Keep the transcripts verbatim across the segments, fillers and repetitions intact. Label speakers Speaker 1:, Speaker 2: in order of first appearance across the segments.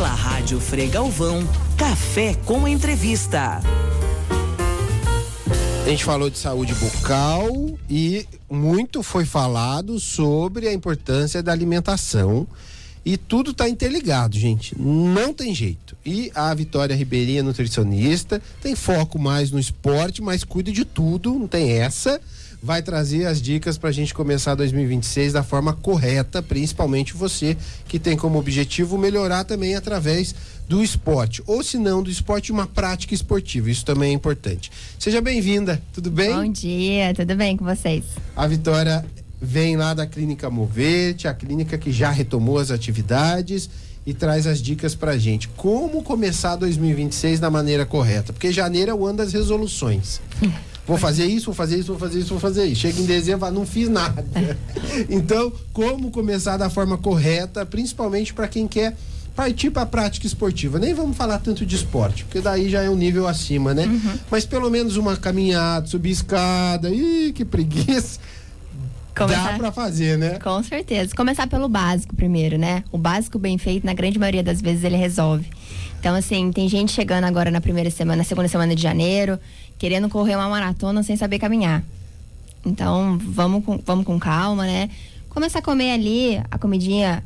Speaker 1: Pela Rádio Frei Galvão, Café com Entrevista.
Speaker 2: A gente falou de saúde bucal e muito foi falado sobre a importância da alimentação e tudo está interligado, gente, não tem jeito. E a Vitória Ribeirinha, nutricionista, tem foco mais no esporte, mas cuida de tudo, não tem essa. Vai trazer as dicas para a gente começar dois mil e vinte e seis da forma correta, principalmente você que tem como objetivo melhorar também através do esporte, ou se não do esporte, uma prática esportiva, isso também é importante. Seja bem-vinda, tudo bem?
Speaker 3: Bom dia, tudo bem com vocês?
Speaker 2: A Vitória vem lá da Clínica Movete, a clínica que já retomou as atividades e traz as dicas pra gente. Como começar dois mil e vinte e seis da maneira correta? Porque janeiro é o ano das resoluções. Vou fazer isso, vou fazer isso, vou fazer isso, vou fazer isso. Chega em dezembro, não fiz nada. Então, como começar da forma correta, principalmente para quem quer partir para a prática esportiva? Nem vamos falar tanto de esporte, porque daí já é um nível acima, né? Uhum. Mas pelo menos uma caminhada, subir escada, ih, que preguiça. Começar... Dá para fazer, né?
Speaker 3: Com certeza. Começar pelo básico primeiro, né? O básico bem feito, na grande maioria das vezes, ele resolve. Então, assim, tem gente chegando agora na primeira semana, na segunda semana de janeiro, querendo correr uma maratona sem saber caminhar. Então, vamos com, vamos com calma, né? Começar a comer ali a comidinha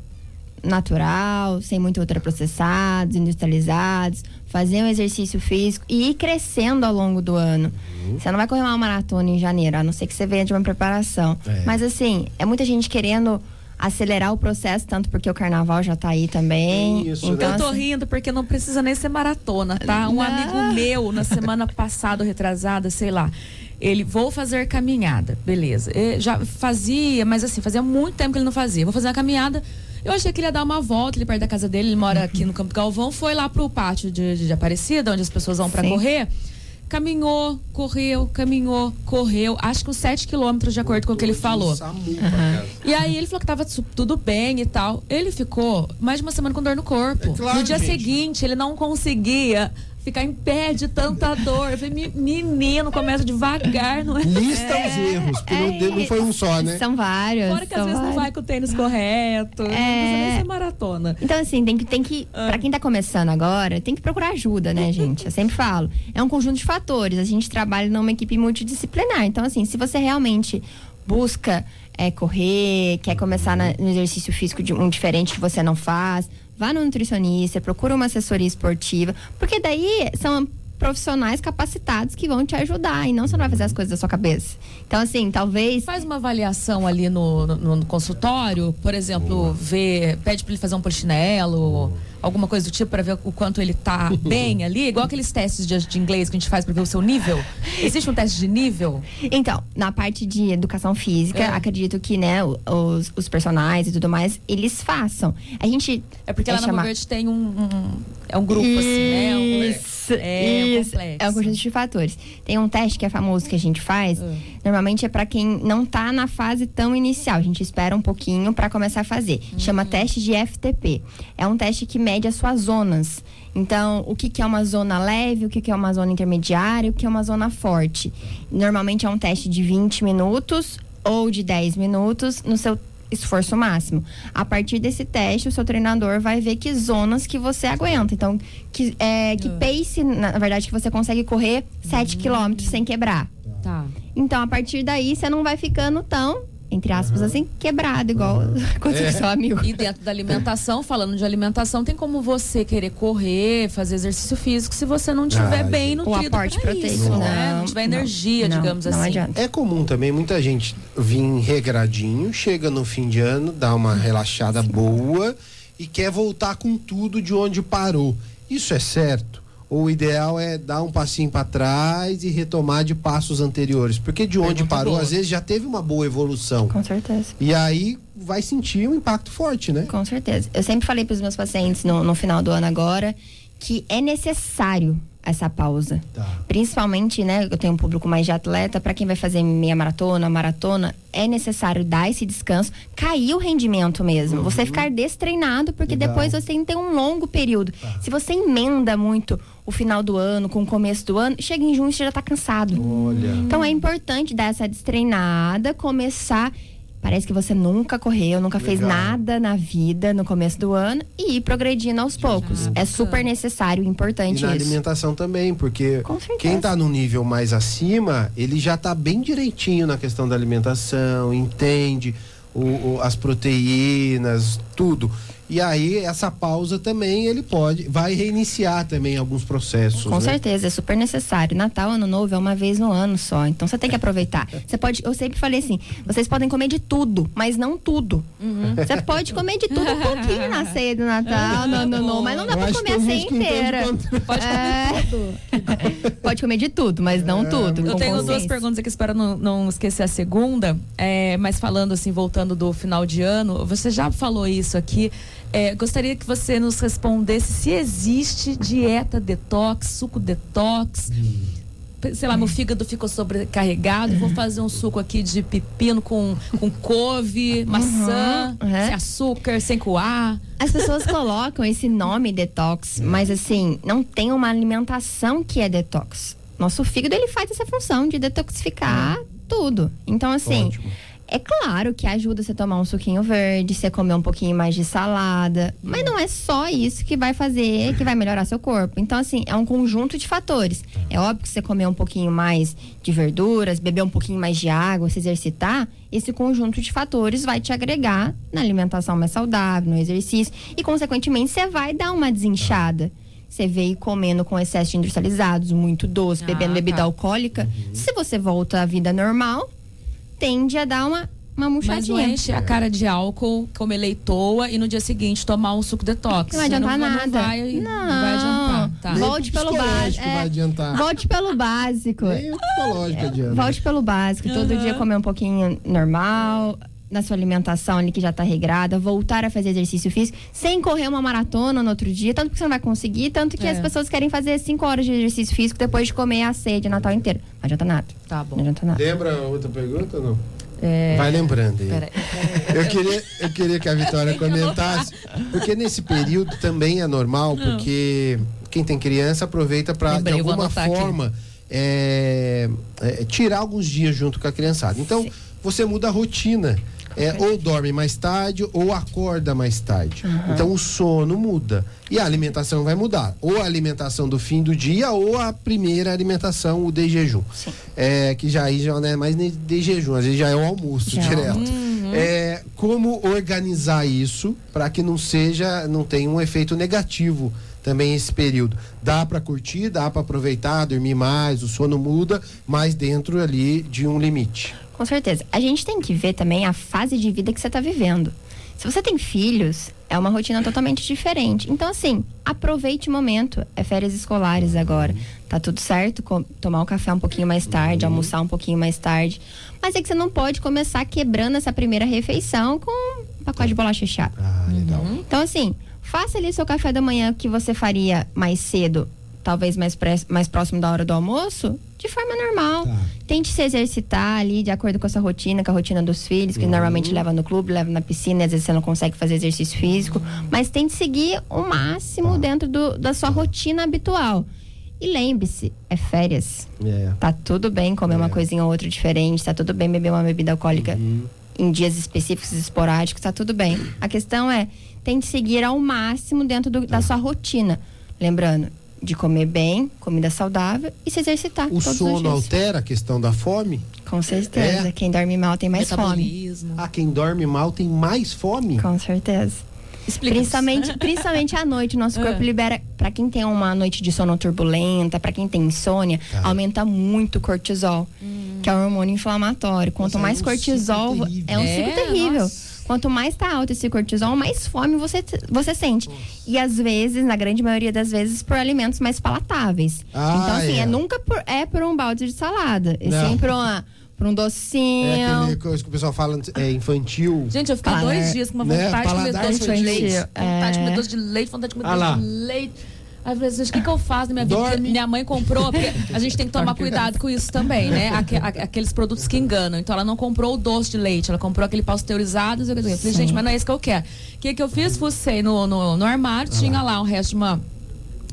Speaker 3: natural, sem muito ultraprocessados, industrializados, fazer um exercício físico e ir crescendo ao longo do ano. Uhum. Você não vai correr uma maratona em janeiro, a não ser que você venha de uma preparação. É. Mas assim, é muita gente querendo acelerar o processo, tanto porque o carnaval já tá aí também.
Speaker 4: Isso, então, né? Eu tô
Speaker 3: assim...
Speaker 4: rindo porque não precisa nem ser maratona, tá? Um não. amigo meu, na semana passada, retrasada, sei lá, ele, vou fazer caminhada, beleza. Ele já fazia, mas assim, fazia muito tempo que ele não fazia. Vou fazer uma caminhada. Eu achei que ele ia dar uma volta ali perto da casa dele, ele mora aqui no Campo Galvão, foi lá pro pátio de, de Aparecida, onde as pessoas vão pra Sim. correr. Caminhou, correu, caminhou, correu, acho que uns sete quilômetros de acordo com o que ele falou. Uhum. E aí ele falou que tava tudo bem e tal. Ele ficou mais de uma semana com dor no corpo. É claro, no dia gente. seguinte, ele não conseguia ficar em pé de tanta dor. Eu falei, menino, começa devagar, não é?
Speaker 2: Lista
Speaker 4: é,
Speaker 2: os erros, porque é, não, não foi um só, né?
Speaker 3: São vários.
Speaker 4: Fora que às vezes
Speaker 3: vários.
Speaker 4: não vai com o tênis correto, é... não precisa nem ser maratona.
Speaker 3: Então, assim, tem que, tem que ah. pra quem tá começando agora, tem que procurar ajuda, né, gente? Eu sempre falo, é um conjunto de fatores. A gente trabalha numa equipe multidisciplinar. Então, assim, se você realmente busca é, correr, quer começar na, no exercício físico de um diferente que você não faz, vá no nutricionista, procura uma assessoria esportiva, porque daí são profissionais capacitados que vão te ajudar e não você não vai fazer as coisas da sua cabeça. Então, assim, talvez...
Speaker 4: Faz uma avaliação ali no, no, no consultório, por exemplo, vê, pede pra ele fazer um polichinelo, alguma coisa do tipo, para ver o quanto ele tá bem ali, igual aqueles testes de, de inglês que a gente faz para ver o seu nível. Existe um teste de nível?
Speaker 3: Então, na parte de educação física, é. acredito que, né, os, os personagens e tudo mais, eles façam. A gente...
Speaker 4: É porque lá na
Speaker 3: chamar...
Speaker 4: Movete tem um, um... É um grupo, isso, assim, né? Um,
Speaker 3: isso,
Speaker 4: é,
Speaker 3: isso.
Speaker 4: Um complexo.
Speaker 3: É um conjunto de fatores. Tem um teste que é famoso que a gente faz, uh. normalmente é para quem não tá na fase tão inicial. A gente espera um pouquinho para começar a fazer. Uhum. Chama teste de F T P. É um teste que mede as suas zonas. Então, o que, que é uma zona leve, o que, que é uma zona intermediária, o que é uma zona forte. Normalmente é um teste de vinte minutos ou de dez minutos no seu esforço máximo. A partir desse teste, o seu treinador vai ver que zonas que você aguenta. Então, que, é, que pace, na verdade, que você consegue correr sete quilômetros sem quebrar.
Speaker 4: Tá.
Speaker 3: Então, a partir daí, você não vai ficando tão, entre aspas, uhum. assim, quebrado, igual uhum. aconteceu com seu amigo.
Speaker 4: E dentro da alimentação, falando de alimentação, tem como você querer correr, fazer exercício físico, se você não tiver ah, bem nutrido.
Speaker 3: O aporte proteico,
Speaker 4: isso, né? Não tiver energia,
Speaker 3: não,
Speaker 4: digamos
Speaker 3: não
Speaker 4: assim.
Speaker 3: Adianta.
Speaker 2: É comum também muita gente vir regradinho, chega no fim de ano, dá uma relaxada Sim. boa e quer voltar com tudo de onde parou. Isso é certo? Ou o ideal é dar um passinho para trás e retomar de passos anteriores? Porque de onde Pergunta parou, boa. às vezes já teve uma boa evolução.
Speaker 3: Com certeza.
Speaker 2: E aí vai sentir um impacto forte, né?
Speaker 3: Com certeza. Eu sempre falei para os meus pacientes no, no final do ano agora que é necessário essa pausa. Tá. Principalmente, né, eu tenho um público mais de atleta, para quem vai fazer meia maratona, maratona, é necessário dar esse descanso, cair o rendimento mesmo, uhum. você ficar destreinado, porque Legal. depois você tem um longo período. Tá. Se você emenda muito o final do ano com o começo do ano, chega em junho você já tá cansado.
Speaker 2: Olha.
Speaker 3: Então é importante dar essa destreinada, começar Parece que você nunca correu, nunca
Speaker 2: Legal.
Speaker 3: fez nada na vida no começo do ano e ir progredindo aos poucos. É super necessário e importante
Speaker 2: E na
Speaker 3: isso.
Speaker 2: alimentação também, porque
Speaker 3: Com certeza.
Speaker 2: quem tá num nível mais acima, ele já tá bem direitinho na questão da alimentação, entende o, o- as proteínas, tudo. E aí, essa pausa também, ele pode, vai reiniciar também alguns processos.
Speaker 3: Com
Speaker 2: né?
Speaker 3: certeza, é super necessário. Natal, Ano Novo é uma vez no ano só, então você tem que aproveitar. Você pode, eu sempre falei assim, vocês podem comer de tudo, mas não tudo. Você pode comer de tudo um pouquinho na ceia do Natal, no Ano Novo, mas não dá
Speaker 2: Eu
Speaker 3: pra
Speaker 2: acho
Speaker 3: comer
Speaker 2: que
Speaker 3: a
Speaker 2: tem
Speaker 3: ceia
Speaker 2: gente que entende
Speaker 3: inteira.
Speaker 2: quanto-
Speaker 4: Pode
Speaker 3: É. Pode comer de tudo, mas não tudo.
Speaker 4: Eu
Speaker 3: com
Speaker 4: tenho duas
Speaker 3: consciência.
Speaker 4: perguntas aqui, espero não, não esquecer a segunda. É, mas falando assim, voltando do final de ano, você já falou isso aqui. É, gostaria que você nos respondesse se existe dieta detox, suco detox. Sei lá, meu fígado ficou sobrecarregado, vou fazer um suco aqui de pepino com, com couve, maçã,
Speaker 3: Uhum, é.
Speaker 4: sem açúcar, sem coar.
Speaker 3: As pessoas colocam esse nome detox, mas assim, não tem uma alimentação que é detox. Nosso fígado, ele faz essa função de detoxificar tudo. Então, assim,
Speaker 2: Ótimo.
Speaker 3: é claro que ajuda você a tomar um suquinho verde, você comer um pouquinho mais de salada, mas não é só isso que vai fazer, que vai melhorar seu corpo. Então, assim, é um conjunto de fatores. É óbvio que você comer um pouquinho mais de verduras, beber um pouquinho mais de água, se exercitar, esse conjunto de fatores vai te agregar na alimentação mais saudável, no exercício, e, consequentemente, você vai dar uma desinchada. Você veio comendo com excesso de industrializados, muito doce,
Speaker 4: Ah,
Speaker 3: bebendo bebida
Speaker 4: tá.
Speaker 3: alcoólica. Se você volta à vida normal, tende a dar uma, uma
Speaker 4: Mas não
Speaker 3: murchadinha.
Speaker 4: enche a cara de álcool, comer leitoa e no dia seguinte tomar um suco detox.
Speaker 3: Não vai adiantar
Speaker 4: não,
Speaker 3: nada.
Speaker 4: Não vai, não vai adiantar. Tá.
Speaker 2: Nem
Speaker 3: Volte
Speaker 2: pro
Speaker 3: pelo
Speaker 2: psicológico
Speaker 3: básico.
Speaker 2: vai adiantar.
Speaker 3: Volte pelo básico.
Speaker 2: Nem o psicológico adianta.
Speaker 3: Volte pelo básico. Todo dia comer um pouquinho normal, na sua alimentação ali que já tá regrada, voltar a fazer exercício físico, sem correr uma maratona no outro dia, tanto que você não vai conseguir, tanto que
Speaker 4: É.
Speaker 3: as pessoas querem fazer cinco horas de exercício físico depois de comer a ceia de Natal inteiro. Não adianta nada.
Speaker 4: Tá bom.
Speaker 3: Não adianta nada.
Speaker 2: Lembra outra pergunta ou não?
Speaker 4: É...
Speaker 2: Vai lembrando aí.
Speaker 4: Peraí.
Speaker 2: Eu queria, eu queria que a Vitória comentasse, porque nesse período também é normal, porque quem tem criança aproveita para de
Speaker 4: Lembrei, vou
Speaker 2: alguma
Speaker 4: anotar aqui.
Speaker 2: forma é, é, tirar alguns dias junto com a criançada. Então, você muda a rotina. É, ou dorme mais tarde ou acorda mais tarde. Então o sono muda e a alimentação vai mudar. Ou a alimentação do fim do dia ou a primeira alimentação, o de jejum. É, que já aí já não é mais nem de jejum, às vezes já é o almoço
Speaker 3: Já.
Speaker 2: direto. É, como organizar isso para que não seja, não tenha um efeito negativo também esse período. Dá para curtir, dá para aproveitar, dormir mais, o sono muda, mas dentro ali de um limite.
Speaker 3: Com certeza. A gente tem que ver também a fase de vida que você está vivendo. Se você tem filhos, é uma rotina totalmente diferente. Então, assim, aproveite o momento. É férias escolares agora. Tá tudo certo, com- tomar o café um pouquinho mais tarde, almoçar um pouquinho mais tarde. Mas é que você não pode começar quebrando essa primeira refeição com um pacote de bolacha recheada.
Speaker 2: Ah, legal.
Speaker 3: Então, assim, faça ali seu café da manhã que você faria mais cedo, talvez mais, pré- mais próximo da hora do almoço, de forma normal.
Speaker 2: Tá.
Speaker 3: Tente se exercitar ali de acordo com a sua rotina, com a rotina dos filhos, que normalmente leva no clube, leva na piscina, e às vezes você não consegue fazer exercício físico. Mas tente seguir o máximo dentro do, da sua rotina habitual. E lembre-se, é férias.
Speaker 2: É.
Speaker 3: Tá tudo bem comer uma coisinha ou outra diferente, tá tudo bem beber uma bebida alcoólica em dias específicos, esporádicos, tá tudo bem. A questão é, tente seguir ao máximo dentro do- da sua rotina. Lembrando, de comer bem, comida saudável e se exercitar
Speaker 2: O
Speaker 3: todos os
Speaker 2: sono
Speaker 3: dias.
Speaker 2: altera a questão da fome?
Speaker 3: Com certeza.
Speaker 2: É?
Speaker 3: Quem dorme mal tem mais fome.
Speaker 4: Metabolismo.
Speaker 2: Ah, quem dorme mal tem mais fome?
Speaker 3: Com certeza.
Speaker 4: Explica.
Speaker 3: Principalmente, principalmente à noite, nosso
Speaker 4: Ah.
Speaker 3: corpo libera, pra quem tem uma noite de sono turbulenta, pra quem tem insônia,
Speaker 2: Tá.
Speaker 3: aumenta muito o cortisol, que é um hormônio inflamatório. Quanto
Speaker 2: Nossa, é
Speaker 3: mais
Speaker 2: um
Speaker 3: cortisol,
Speaker 2: ciclo terrível.
Speaker 3: é um
Speaker 4: É,
Speaker 3: ciclo terrível.
Speaker 4: nossa.
Speaker 3: Quanto mais tá alto esse cortisol, mais fome você, você sente. E às vezes, na grande maioria das vezes, por alimentos mais palatáveis.
Speaker 2: Ah,
Speaker 3: então, assim,
Speaker 2: é.
Speaker 3: é. nunca por, é por um balde de salada. É
Speaker 2: Não.
Speaker 3: sempre uma, por um docinho.
Speaker 2: É aquele coisa que o pessoal fala, é infantil.
Speaker 4: Gente, eu fiquei
Speaker 3: Paladar-
Speaker 4: dois dias com uma
Speaker 2: né?
Speaker 4: vontade de comer
Speaker 2: Paladar
Speaker 4: doce de
Speaker 3: infantil.
Speaker 4: leite. Vontade de
Speaker 3: É.
Speaker 4: comer doce de leite, vontade de comer
Speaker 2: Ah lá.
Speaker 4: doce de leite. Aí eu falei assim, o que, que eu faço na minha vida?
Speaker 2: Dorme.
Speaker 4: Porque minha mãe comprou, porque a gente tem que tomar cuidado com isso também, né? Aque- a- aqueles produtos que enganam. Então ela não comprou o doce de leite, ela comprou aquele pasteurizado. Eu falei, gente, mas não é isso que eu quero. O que, que eu fiz? Fucei no, no, no armário, tinha lá o resto de uma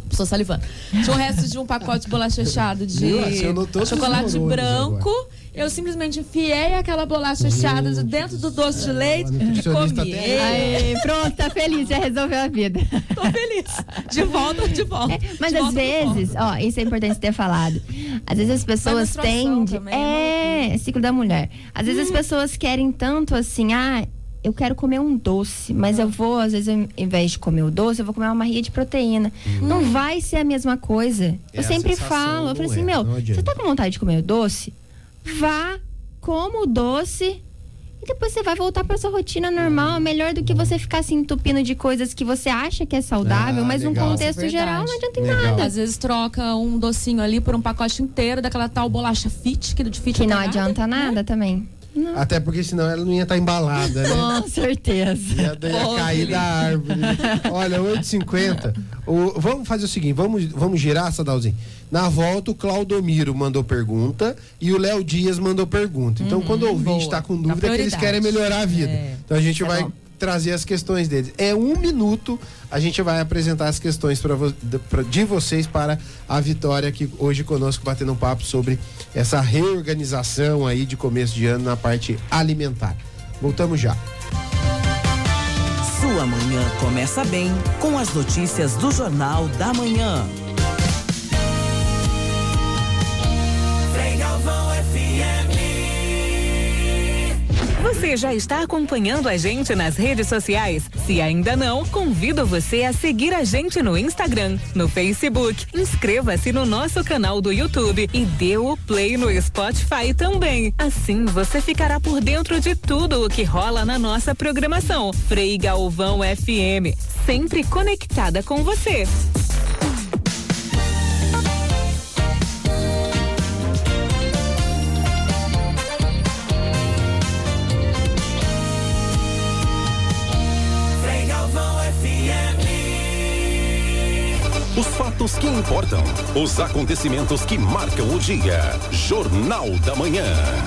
Speaker 4: Estou salivando. Tinha o resto de um pacote de bolacha recheado de
Speaker 2: Viu? Assim, eu não tô
Speaker 4: chocolate
Speaker 2: dos
Speaker 4: branco.
Speaker 2: agora.
Speaker 4: Eu simplesmente enfiei aquela bolacha recheada de dentro do doce de leite e comi.
Speaker 3: Aí, pronto, tá feliz, já resolveu a vida.
Speaker 4: Tô feliz. De volta, de volta.
Speaker 3: É, mas
Speaker 4: de
Speaker 3: às
Speaker 4: volta,
Speaker 3: vezes, ó, isso é importante ter falado. Às vezes as pessoas tendem.
Speaker 4: Também,
Speaker 3: É, é ciclo da mulher. Às vezes hum. as pessoas querem tanto assim, ah, eu quero comer um doce, mas eu vou, às vezes, ao invés de comer o doce, eu vou comer uma barriga de proteína. Hum. Não vai ser a mesma coisa. É eu sempre falo, eu falei assim, é, meu, você tá com vontade de comer o doce? Vá, coma o doce e depois você vai voltar pra sua rotina normal. É melhor do que você ficar se entupindo de coisas que você acha que é saudável, ah, mas legal. Num contexto é geral não adianta em nada.
Speaker 4: Às vezes troca um docinho ali por um pacote inteiro daquela tal bolacha fit, que de fit
Speaker 3: que não
Speaker 4: nada,
Speaker 3: adianta nada né? também. Não.
Speaker 2: Até porque senão ela não ia estar embalada, né?
Speaker 3: Com certeza.
Speaker 2: Ia, ia oh, cair da árvore. Olha, oito e cinquenta. O, vamos fazer o seguinte, vamos, vamos girar, Sadalzinho. Na volta, o Claudomiro mandou pergunta e o Léo Dias mandou pergunta. Então, uhum, quando o ouvinte está com dúvida, é que eles querem melhorar a vida. É. Então, a gente é vai... Bom. trazer as questões deles. É um minuto, a gente vai apresentar as questões pra vo, pra, de vocês para a Vitória aqui hoje conosco, batendo um papo sobre essa reorganização aí de começo de ano na parte alimentar. Voltamos já.
Speaker 1: Sua manhã começa bem com as notícias do Jornal da Manhã.
Speaker 5: Você já está acompanhando a gente nas redes sociais? Se ainda não, convido você a seguir a gente no Instagram, no Facebook. Inscreva-se no nosso canal do YouTube e dê o play no Spotify também. Assim você ficará por dentro de tudo o que rola na nossa programação. Frei Galvão F M, sempre conectada com você.
Speaker 6: Os fatos que importam, os acontecimentos que marcam o dia. Jornal da Manhã.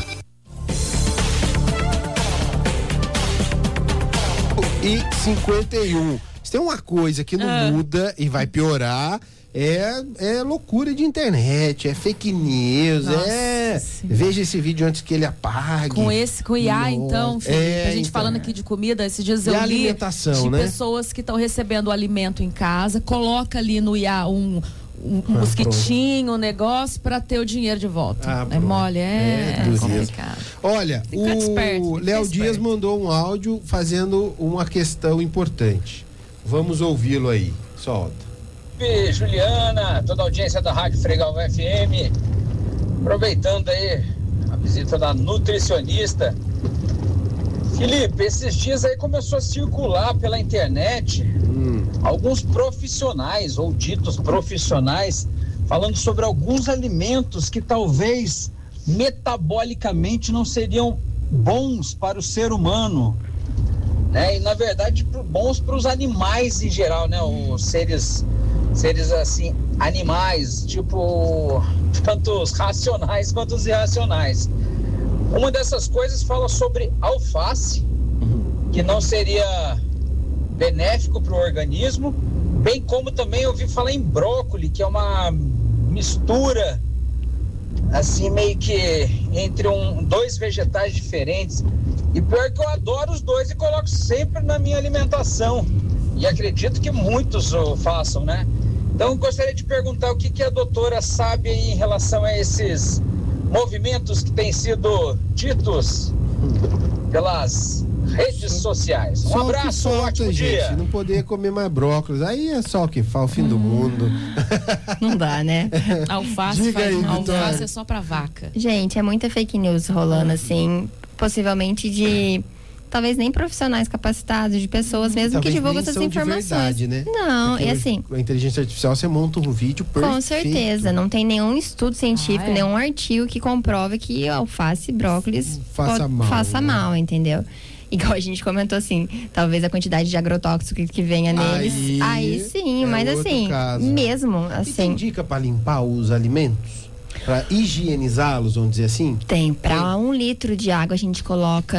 Speaker 2: E cinquenta e um. Se tem uma coisa que não ah. muda e vai piorar, é, é loucura de internet, é fake news, Nossa, é... Sim. Veja esse vídeo antes que ele apague.
Speaker 4: Com esse, com I A, Nossa. então, Felipe, é, a gente então, falando aqui de comida, esses dias eu li
Speaker 2: alimentação,
Speaker 4: de
Speaker 2: né?
Speaker 4: pessoas que estão recebendo o alimento em casa, coloca ali no I A um... um ah, mosquitinho, um negócio para ter o dinheiro de volta. Ah, é mole, é, é complicado.
Speaker 2: Olha, fica o esperto, Léo Dias mandou um áudio fazendo uma questão importante. Vamos ouvi-lo aí. Solta.
Speaker 7: Juliana, toda a audiência da Rádio Frei Galvão F M, aproveitando aí a visita da nutricionista. Felipe, esses dias aí começou a circular pela internet hum. alguns profissionais, ou ditos profissionais, falando sobre alguns alimentos que talvez metabolicamente não seriam bons para o ser humano, né? E na verdade bons para os animais em geral, né? Os seres seres assim, animais, tipo, tanto os racionais quanto os irracionais. Uma dessas coisas fala sobre alface, que não seria benéfico para o organismo, bem como também eu ouvi falar em brócolis, que é uma mistura assim, meio que entre um, dois vegetais diferentes. E pior que eu adoro os dois e coloco sempre na minha alimentação. E acredito que muitos o façam, né? Então, gostaria de perguntar o que, que a doutora sabe aí em relação a esses movimentos que têm sido ditos pelas redes sociais. Um
Speaker 2: só
Speaker 7: abraço, um ótimo
Speaker 2: gente,
Speaker 7: dia.
Speaker 2: Não poder comer mais brócolis, aí é só o que faz, o fim hum. do mundo.
Speaker 3: Não dá, né?
Speaker 4: Alface,
Speaker 2: Diga
Speaker 4: faz,
Speaker 2: aí,
Speaker 4: alface é só pra vaca.
Speaker 3: Gente, é muita fake news rolando hum. assim, possivelmente de... talvez nem profissionais capacitados, de pessoas mesmo talvez que divulgam essas informações.
Speaker 2: De verdade, né?
Speaker 3: Não,
Speaker 2: porque
Speaker 3: e assim...
Speaker 2: a inteligência artificial, você monta um vídeo perfeito.
Speaker 3: Com certeza, não tem nenhum estudo científico, ah, é? nenhum artigo que comprove que alface e brócolis
Speaker 2: faça
Speaker 3: pode,
Speaker 2: mal,
Speaker 3: faça
Speaker 2: né?
Speaker 3: mal, entendeu? Igual a gente comentou assim, talvez a quantidade de agrotóxico que venha neles, aí, aí sim,
Speaker 2: é
Speaker 3: mas assim, caso. mesmo assim... E
Speaker 2: tem dica para limpar os alimentos? Para higienizá-los, vamos dizer assim?
Speaker 3: Tem, para um litro de água a gente coloca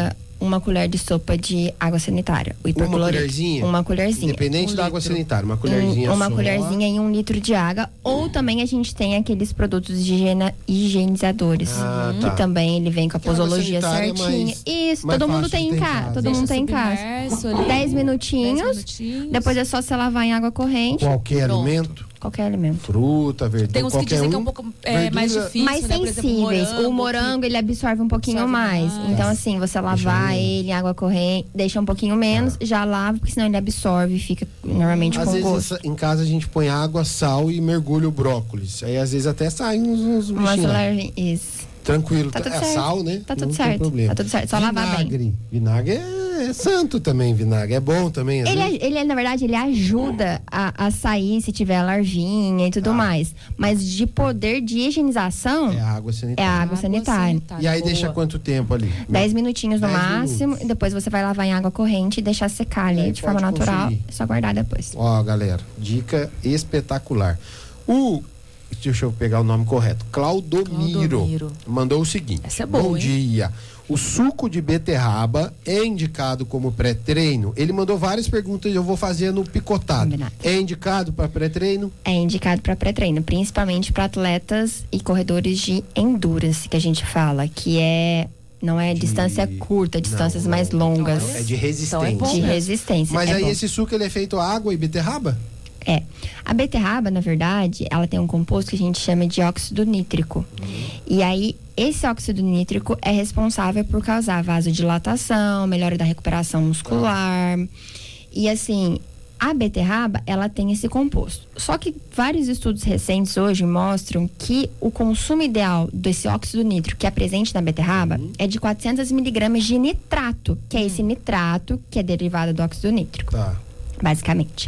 Speaker 3: uma colher de sopa de água sanitária. O
Speaker 2: Uma colherzinha?
Speaker 3: Uma colherzinha.
Speaker 2: Independente
Speaker 3: um
Speaker 2: da água
Speaker 3: litro.
Speaker 2: sanitária, uma colherzinha
Speaker 3: um, Uma
Speaker 2: só.
Speaker 3: colherzinha em um litro de água. Ou também a gente tem aqueles produtos de higiene, higienizadores.
Speaker 2: Ah,
Speaker 3: que
Speaker 2: tá.
Speaker 3: também ele vem com a
Speaker 2: Que a água
Speaker 3: posologia
Speaker 2: sanitária é
Speaker 3: certinha.
Speaker 2: mais-
Speaker 3: Isso,
Speaker 2: mais
Speaker 3: todo mundo
Speaker 2: fácil
Speaker 3: tem
Speaker 2: de
Speaker 3: em
Speaker 2: ter em
Speaker 3: casa.
Speaker 2: casa.
Speaker 3: Todo
Speaker 4: Deixa
Speaker 3: mundo tem em casa.
Speaker 4: submerso ali.
Speaker 3: Dez minutinhos.
Speaker 4: Dez minutinhos.
Speaker 3: Depois é só você lavar em água corrente.
Speaker 2: Qualquer
Speaker 4: Pronto.
Speaker 2: alimento,
Speaker 3: Qualquer alimento.
Speaker 2: fruta, verdura,
Speaker 4: Tem uns que
Speaker 2: qualquer
Speaker 4: dizem
Speaker 2: um.
Speaker 4: que é um pouco é, mais
Speaker 2: verdura-
Speaker 4: difícil,
Speaker 3: mais
Speaker 4: né? Por exemplo,
Speaker 3: sensíveis.
Speaker 4: morango,
Speaker 3: o morango, ele absorve um pouquinho
Speaker 4: absorve
Speaker 3: mais.
Speaker 4: mais.
Speaker 3: Então, assim, você lavar
Speaker 2: menos.
Speaker 3: ele em água corrente, deixa um pouquinho menos, já lava, porque senão ele absorve e fica normalmente
Speaker 2: Às
Speaker 3: com
Speaker 2: vezes
Speaker 3: gosto.
Speaker 2: essa- em casa a gente põe água, sal e mergulha o brócolis. Aí às vezes até saem uns, uns
Speaker 3: Umas
Speaker 2: bichinhos lá.
Speaker 3: larvinhas. Isso.
Speaker 2: Tranquilo,
Speaker 3: Tá tudo
Speaker 2: é
Speaker 3: certo.
Speaker 2: sal, né?
Speaker 3: Tá tudo
Speaker 2: Não
Speaker 3: certo.
Speaker 2: tem problema.
Speaker 3: Tá tudo certo, só lavar bem.
Speaker 2: Vinagre. Vinagre é, é santo também, vinagre. É bom também. às
Speaker 3: Ele,
Speaker 2: vezes.
Speaker 3: ele, na verdade, ele ajuda a, a sair se tiver larvinha e tudo
Speaker 2: Tá.
Speaker 3: mais. Mas de poder de higienização,
Speaker 2: É a água
Speaker 3: é
Speaker 2: sanitária.
Speaker 3: a água sanitária.
Speaker 2: E aí
Speaker 4: boa.
Speaker 2: deixa quanto tempo ali?
Speaker 3: dez minutinhos no
Speaker 2: Dez
Speaker 3: máximo,
Speaker 2: minutos.
Speaker 3: e depois você vai lavar em água corrente e deixar secar ali
Speaker 2: Aí
Speaker 3: de forma
Speaker 2: pode
Speaker 3: natural.
Speaker 2: consumir.
Speaker 3: É só guardar depois.
Speaker 2: Ó, galera, dica espetacular. O, deixa eu pegar o nome correto, Claudomiro,
Speaker 4: Claudomiro.
Speaker 2: mandou o seguinte.
Speaker 4: Essa é boa,
Speaker 2: Bom
Speaker 4: hein?
Speaker 2: dia. O suco de beterraba é indicado como pré-treino? Ele mandou várias perguntas, eu vou fazer no picotado.
Speaker 3: Combinado.
Speaker 2: É indicado para pré-treino?
Speaker 3: É indicado para pré-treino, principalmente para atletas e corredores de endurance, que a gente fala, que é não é
Speaker 2: De-
Speaker 3: distância curta, distâncias
Speaker 2: Não,
Speaker 3: mais longas.
Speaker 2: É de resistência.
Speaker 4: Então é bom
Speaker 3: de
Speaker 4: mesmo.
Speaker 3: resistência.
Speaker 2: Mas
Speaker 3: é
Speaker 2: aí
Speaker 3: bom.
Speaker 2: esse suco ele é feito água e beterraba?
Speaker 3: É. A beterraba, na verdade, ela tem um composto que a gente chama de óxido nítrico. E aí, esse óxido nítrico é responsável por causar vasodilatação, melhora da recuperação muscular. E assim, a beterraba, ela tem esse composto. Só que vários estudos recentes hoje mostram que o consumo ideal desse óxido nítrico que é presente na beterraba é de quatrocentos miligramas de nitrato, que é esse nitrato que é derivado do óxido nítrico,
Speaker 2: Tá.
Speaker 3: basicamente.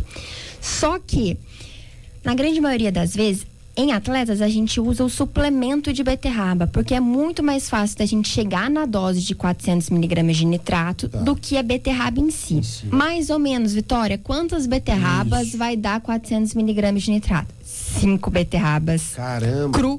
Speaker 3: Só que, na grande maioria das vezes, em atletas, a gente usa o suplemento de beterraba, porque é muito mais fácil da gente chegar na dose de quatrocentos miligramas de nitrato
Speaker 2: Tá.
Speaker 3: do que a beterraba em si.
Speaker 2: Em si.
Speaker 3: Mais ou menos, Vitória, quantas beterrabas
Speaker 2: Isso.
Speaker 3: vai dar quatrocentos miligramas de nitrato? Cinco beterrabas.
Speaker 2: Caramba.
Speaker 3: Cru.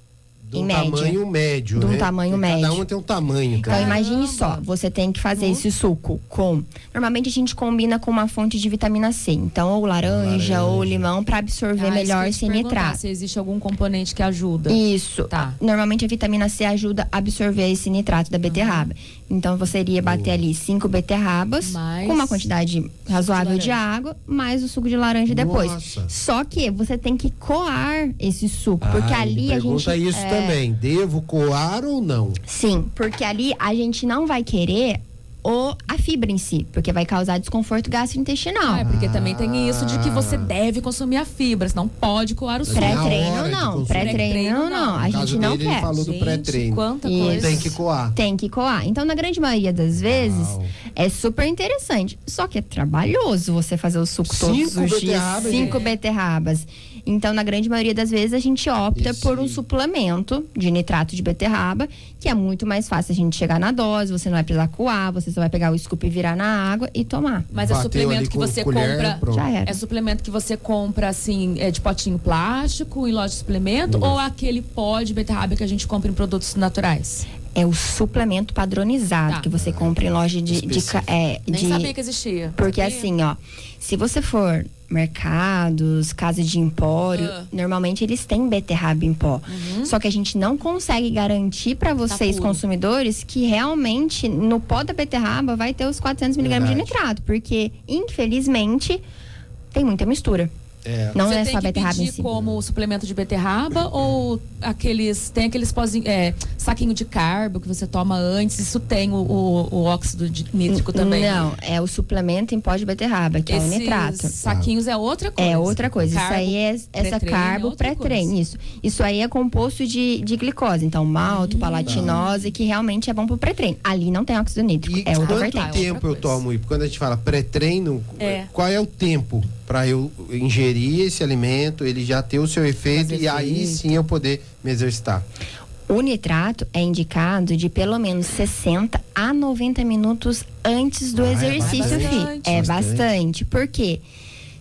Speaker 2: De
Speaker 3: em
Speaker 2: um
Speaker 3: média.
Speaker 2: tamanho médio,
Speaker 3: De um
Speaker 2: né?
Speaker 3: tamanho
Speaker 2: Porque
Speaker 3: médio.
Speaker 2: Cada uma tem um tamanho,
Speaker 3: Então,
Speaker 2: cara.
Speaker 3: imagine só, você tem que fazer esse suco com... Normalmente, a gente combina com uma fonte de vitamina C. Então, ou laranja,
Speaker 2: Laranja.
Speaker 3: ou limão, para absorver
Speaker 4: Ah, isso que eu
Speaker 3: melhor
Speaker 4: ia te
Speaker 3: esse
Speaker 4: perguntar,
Speaker 3: nitrato.
Speaker 4: Se existe algum componente que ajuda.
Speaker 3: Isso.
Speaker 4: Tá.
Speaker 3: Normalmente, a vitamina C ajuda a absorver esse nitrato da beterraba. Então, você iria bater ali cinco beterrabas,
Speaker 4: Mais
Speaker 3: com uma quantidade razoável de,
Speaker 4: laranja.
Speaker 3: água, mais o suco de laranja depois.
Speaker 2: Nossa.
Speaker 3: Só que você tem que coar esse suco, porque
Speaker 2: Ah,
Speaker 3: ali
Speaker 2: ele
Speaker 3: a gente...
Speaker 2: pergunta isso
Speaker 3: é,
Speaker 2: também. Devo coar ou não?
Speaker 3: Sim, porque ali a gente não vai querer o, a fibra em si, porque vai causar desconforto gastrointestinal.
Speaker 4: Ah, é porque também tem isso de que você deve consumir a fibra, senão pode coar o suco.
Speaker 2: Na hora
Speaker 3: Pré-treino
Speaker 2: de
Speaker 3: não,
Speaker 2: consumir.
Speaker 3: pré-treino não,
Speaker 4: não.
Speaker 3: a
Speaker 2: No caso
Speaker 3: gente não
Speaker 2: dele, ele
Speaker 3: quer.
Speaker 2: falou do
Speaker 4: Gente,
Speaker 2: pré-treino.
Speaker 4: quanta
Speaker 3: Isso.
Speaker 4: coisa.
Speaker 2: Tem que coar.
Speaker 3: Tem que coar. Então, na grande maioria das vezes,
Speaker 2: Uau.
Speaker 3: é super interessante. Só que é trabalhoso você fazer o suco todos
Speaker 2: Cinco
Speaker 3: os dias.
Speaker 2: beterrabas,
Speaker 3: Cinco
Speaker 4: é.
Speaker 3: beterrabas. Então, na grande maioria das vezes, a gente opta
Speaker 2: Esse-
Speaker 3: por um suplemento de nitrato de beterraba, que é muito mais fácil a gente chegar na dose, você não vai precisar coar, você só vai pegar o scoop e virar na água e tomar.
Speaker 4: Mas é
Speaker 2: Bateu ali
Speaker 4: suplemento que
Speaker 2: com
Speaker 4: você
Speaker 2: colher,
Speaker 4: compra.
Speaker 2: pronto.
Speaker 3: Já era.
Speaker 4: É suplemento que você compra assim, é de potinho plástico em loja de suplemento ou aquele pó de beterraba que a gente compra em produtos naturais?
Speaker 3: É o suplemento padronizado
Speaker 4: Tá.
Speaker 3: que você compra em loja de... de, ca- é,
Speaker 4: Nem
Speaker 3: de
Speaker 4: sabia que existia.
Speaker 3: Porque
Speaker 4: Sabia?
Speaker 3: assim, ó, se você for mercados, casa de empório,
Speaker 4: Ah.
Speaker 3: normalmente eles têm beterraba em pó. Só que a gente não consegue garantir para vocês,
Speaker 4: puro.
Speaker 3: consumidores, que realmente no pó da beterraba vai ter os quatrocentos miligramas de
Speaker 2: Verdade.
Speaker 3: nitrato. Porque, infelizmente, tem muita mistura.
Speaker 2: É.
Speaker 3: Não
Speaker 4: Você
Speaker 3: é
Speaker 4: tem
Speaker 3: só a
Speaker 4: que
Speaker 3: beterraba em
Speaker 4: pedir
Speaker 3: si.
Speaker 4: como suplemento de beterraba ou aqueles tem aqueles pozinhos, é, saquinho de carbo que você toma antes, isso tem o, o, o óxido de nítrico também?
Speaker 3: Não, é o suplemento em pó de beterraba, que
Speaker 4: Esses
Speaker 3: é o nitrato.
Speaker 4: saquinhos é outra coisa.
Speaker 3: É outra coisa.
Speaker 4: Carbo
Speaker 3: isso aí é essa
Speaker 4: pré-treino é
Speaker 3: carbo
Speaker 4: outra
Speaker 3: pré-treino.
Speaker 4: coisa.
Speaker 3: Isso. Isso aí é composto de, de glicose. Então, malto, palatinose, que realmente é bom pro pré-treino. Ali não tem óxido nítrico.
Speaker 2: E
Speaker 3: é outra
Speaker 2: quanto
Speaker 3: vertente.
Speaker 2: tempo eu
Speaker 4: Outra coisa.
Speaker 2: tomo? E quando a gente fala pré-treino,
Speaker 4: É.
Speaker 2: qual é o tempo para eu ingerir esse alimento, ele já ter o seu efeito
Speaker 4: Fazer
Speaker 2: e aí
Speaker 4: efeito.
Speaker 2: sim eu poder me exercitar?
Speaker 3: O nitrato é indicado de pelo menos sessenta a noventa minutos antes do
Speaker 2: Ah, é
Speaker 3: exercício
Speaker 2: bastante.
Speaker 3: físico. É
Speaker 2: Bastante.
Speaker 3: bastante. Por quê?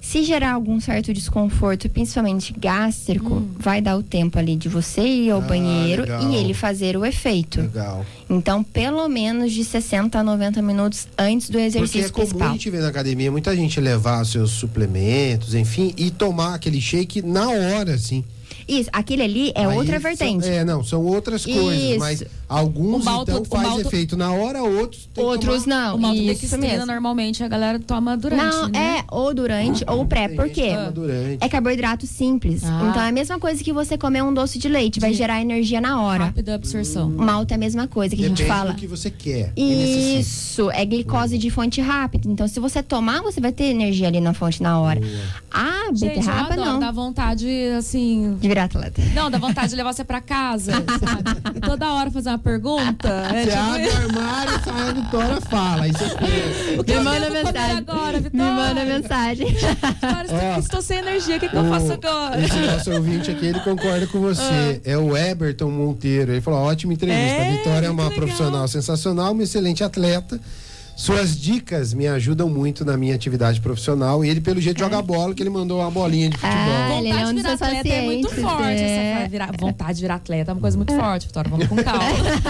Speaker 3: Se gerar algum certo desconforto, principalmente gástrico, hum. vai dar o tempo ali de você ir ao ah, banheiro legal. E ele fazer o efeito.
Speaker 2: Legal.
Speaker 3: Então, pelo menos de sessenta a noventa minutos antes do exercício
Speaker 2: Porque é
Speaker 3: principal.
Speaker 2: comum a gente ver na academia muita gente levar seus suplementos, enfim, e tomar aquele shake na hora, assim.
Speaker 3: Isso, aquele ali é
Speaker 2: Aí
Speaker 3: outra vertente.
Speaker 2: São, é, não, são outras
Speaker 3: Isso.
Speaker 2: coisas, mas alguns
Speaker 4: malto,
Speaker 2: então faz
Speaker 4: malto,
Speaker 2: efeito na hora, outros tem
Speaker 3: outros
Speaker 2: que tomar.
Speaker 3: não.
Speaker 4: O
Speaker 3: maltodextrina
Speaker 4: normalmente a galera toma durante,
Speaker 3: Não,
Speaker 4: né?
Speaker 3: é ou durante ou pré,
Speaker 2: Tem
Speaker 3: por
Speaker 2: gente que
Speaker 3: quê?
Speaker 2: toma durante.
Speaker 3: É carboidrato simples.
Speaker 4: Ah.
Speaker 3: Então é a mesma coisa que você comer um doce de leite, vai
Speaker 4: De-
Speaker 3: gerar energia na hora.
Speaker 4: Rápida absorção.
Speaker 3: O malto é a mesma coisa que
Speaker 2: Depende
Speaker 3: a gente fala.
Speaker 2: do que você quer. e necessita.
Speaker 3: Isso, é glicose de fonte rápida. Então, se você tomar, você vai ter energia ali na fonte na hora. Ah,
Speaker 4: Gente, eu
Speaker 3: beterraba
Speaker 4: adoro,
Speaker 3: não.
Speaker 4: dá vontade, assim...
Speaker 3: De virar atleta.
Speaker 4: Não, dá vontade de levar você pra casa, sabe? E toda hora fazer uma pergunta. É,
Speaker 2: Você
Speaker 4: tipo,
Speaker 2: abre o armário, sai a Vitória fala. Aí você pensa.
Speaker 4: o que
Speaker 3: Me
Speaker 4: eu
Speaker 3: manda
Speaker 4: devo comer
Speaker 3: mensagem.
Speaker 4: agora,
Speaker 3: Me
Speaker 4: Vitória?
Speaker 3: manda mensagem.
Speaker 4: Vitória, estou,
Speaker 2: Ó,
Speaker 4: estou sem energia, o que, que eu faço agora?
Speaker 2: Esse nosso ouvinte aqui, ele concorda com você. É o Eberton Monteiro. Ele falou: ótima entrevista.
Speaker 4: É,
Speaker 2: a Vitória é uma
Speaker 4: muito legal.
Speaker 2: profissional sensacional, uma excelente atleta. Suas dicas me ajudam muito na minha atividade profissional. E ele, pelo jeito, joga bola, que ele mandou uma bolinha de futebol.
Speaker 3: Ah, ele é
Speaker 4: Vontade
Speaker 3: um
Speaker 4: de
Speaker 3: dos
Speaker 4: virar
Speaker 3: seus
Speaker 4: atleta é muito
Speaker 3: pacientes,
Speaker 4: forte.
Speaker 3: é.
Speaker 4: Você vai virar, vontade de virar atleta é uma coisa muito forte, Vitória. Vamos com calma.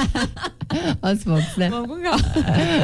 Speaker 3: Aos poucos, né?
Speaker 4: Vamos com calma.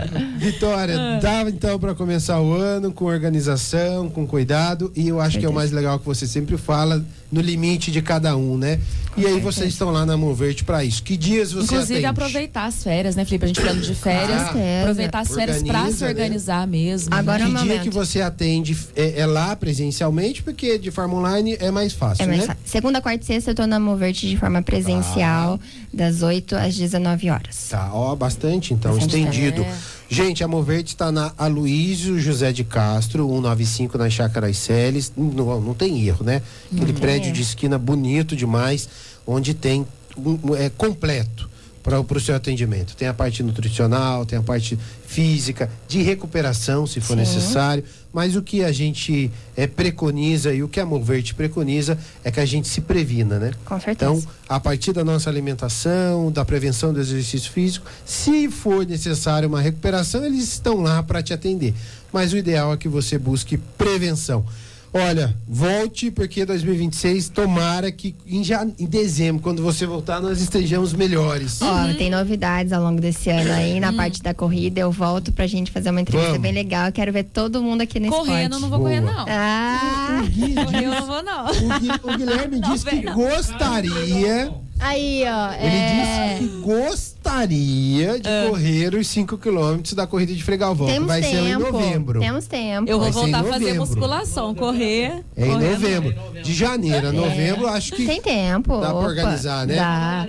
Speaker 2: Vitória, dá então para começar o ano com organização, com cuidado, e eu acho que é o mais legal que você sempre fala, no limite de cada um, né?
Speaker 3: Com
Speaker 2: e aí
Speaker 3: certeza.
Speaker 2: vocês estão lá na Moverte para isso. Que dias você
Speaker 4: Inclusive,
Speaker 2: atende?
Speaker 4: aproveitar as férias, né, Felipe? A gente falando de férias.
Speaker 2: Ah,
Speaker 4: aproveitar as férias pra
Speaker 2: organiza,
Speaker 4: se organizar mesmo.
Speaker 3: Agora
Speaker 2: Que
Speaker 3: é o
Speaker 2: dia
Speaker 3: momento.
Speaker 2: que você atende é, é lá presencialmente, porque de forma online é mais fácil,
Speaker 3: É mais
Speaker 2: né?
Speaker 3: fácil. Segunda, quarta e sexta eu tô na Moverte de forma presencial, das oito às dezenove horas.
Speaker 2: Tá, ó, bastante então,
Speaker 3: Bastante
Speaker 2: estendido.
Speaker 4: tempo.
Speaker 2: Gente, a Moverte está na Aloísio José de Castro, cento e noventa e cinco na Chácara Celes. Não, não tem erro, né? Aquele
Speaker 3: tem
Speaker 2: prédio
Speaker 3: erro.
Speaker 2: de esquina bonito demais, onde tem um, é completo para o seu atendimento. Tem a parte nutricional, tem a parte física, de recuperação, se for
Speaker 3: Sim.
Speaker 2: necessário. Mas o que a gente é, preconiza e o que a Moverte preconiza é que a gente se previna, né?
Speaker 3: Com certeza.
Speaker 2: Então, a partir da nossa alimentação, da prevenção do exercício físico, se for necessário uma recuperação, eles estão lá para te atender. Mas o ideal é que você busque prevenção. Olha, volte, porque dois mil e vinte e seis, tomara que em, já, em dezembro, quando você voltar, nós estejamos melhores.
Speaker 3: Ó, tem novidades ao longo desse ano aí, na parte da corrida, eu volto pra gente fazer uma entrevista
Speaker 2: Vamos.
Speaker 3: bem legal, eu quero ver todo mundo aqui no
Speaker 4: Correndo,
Speaker 3: esporte.
Speaker 4: não vou correr,
Speaker 2: Boa.
Speaker 4: não.
Speaker 3: Ah,
Speaker 4: Correr eu não vou, não.
Speaker 2: O, Gui- o Guilherme
Speaker 4: Não,
Speaker 2: disse que
Speaker 4: vem, não.
Speaker 2: gostaria,
Speaker 3: aí ó,
Speaker 2: ele
Speaker 3: é...
Speaker 2: disse que gostaria de correr os cinco quilômetros da corrida de Frei Galvão, que
Speaker 3: Temos
Speaker 2: vai ser lá em
Speaker 3: tempo,
Speaker 2: novembro.
Speaker 3: temos tempo.
Speaker 4: Eu vou
Speaker 2: Vai ser em
Speaker 4: voltar a fazer
Speaker 2: novembro.
Speaker 4: musculação, correr.
Speaker 2: É em
Speaker 4: correr,
Speaker 2: novembro. De janeiro a novembro, acho que
Speaker 3: Tem tempo.
Speaker 2: dá pra
Speaker 3: opa,
Speaker 2: organizar, né?
Speaker 3: Dá.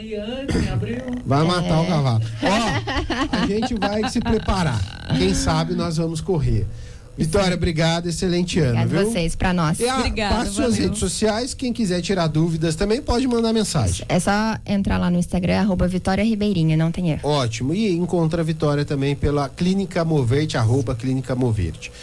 Speaker 2: vai matar o cavalo. Ó, a gente vai se preparar. Quem sabe nós vamos correr. Vitória, obrigado, excelente ano,
Speaker 3: Obrigado a
Speaker 2: viu?
Speaker 3: vocês, pra nós.
Speaker 2: E a,
Speaker 4: Obrigada,
Speaker 2: passe suas
Speaker 4: valeu.
Speaker 2: redes sociais, quem quiser tirar dúvidas também pode mandar mensagem.
Speaker 3: É só entrar lá no Instagram, arroba Vitória Ribeirinha, não tem erro.
Speaker 2: Ótimo. E encontra a Vitória também pela Clínica Moverte, arroba Clínica Moverte.